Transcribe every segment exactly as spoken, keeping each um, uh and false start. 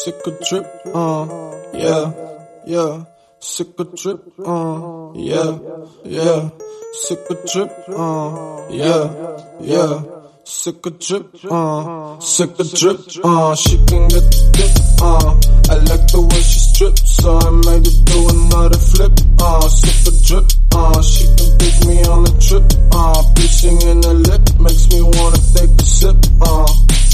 sick of drip, uh, yeah, yeah, sick of drip, uh, yeah, yeah, sick of drip, uh, yeah, yeah, sick of drip, uh, sick of drip, uh, she can get the dip, uh, I like the way she strips, so I made her do another flip, uh, sick of drip, uh, she can take me on a trip, uh, piercing in her lip, makes me wanna take a sip, uh.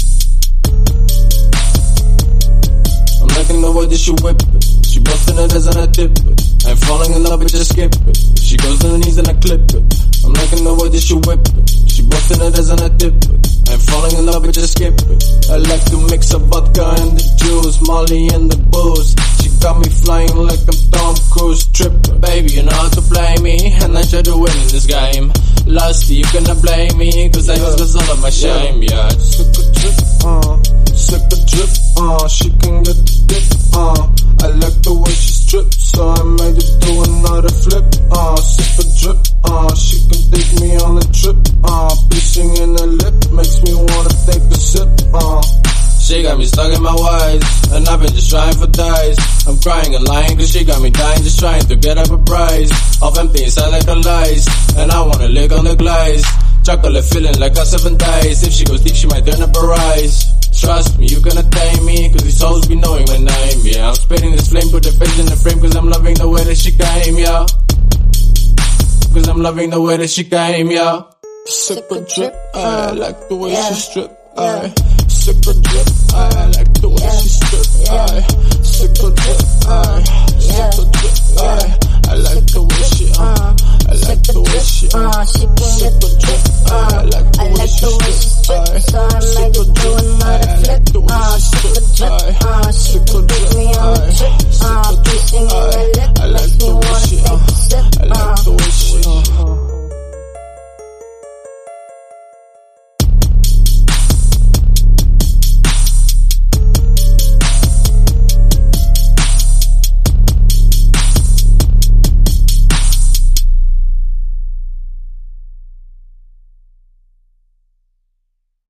I'm liking the way that she whip it. She bustin' it as and I dip it. I'm falling in love with just skip it. She goes to the knees and I clip it. I'm liking the way that she whip it. She bustin' it as and I dip it. I'm falling in love with just skip it. I like to mix up vodka and the juice, Molly and the booze. She got me flying like I'm Tom Cruise trippin'. Baby, you know how to play me, and I try to win in this game. Lusty, you cannot blame me, cause I just got all of my shame, yeah. Sick of drip, uh, sick of drip, uh, she can get the dip, uh, I like the way she strips, so I made her do another flip, uh, sick of drip, uh, she can take me on a trip, uh, piercing in her lip, makes me wanna take a sip, uh. She got me stuck in my ways, and I've been just trying for days. I'm crying and lying cause she got me dying, just trying to get up a prize of empty inside like a lies, and I wanna lick on the glaze. Chocolate feeling like a seven days. If she goes deep she might turn up her eyes. Trust me, you gonna tame me, cause these souls be knowing my name, yeah. I'm spitting this flame, put the face in the frame, cause I'm loving the way that she came, yeah. Cause I'm loving the way that she came, yeah. Sick of drip, I like the way she strip, I sick of drip, I like the way she strip, I sick of drip, I sick of drip, I I like the way she, uh, I like the way she, uh, sick of drip, I like the way she strip, I sick of drip, I like the way she strip, I sick of drip, I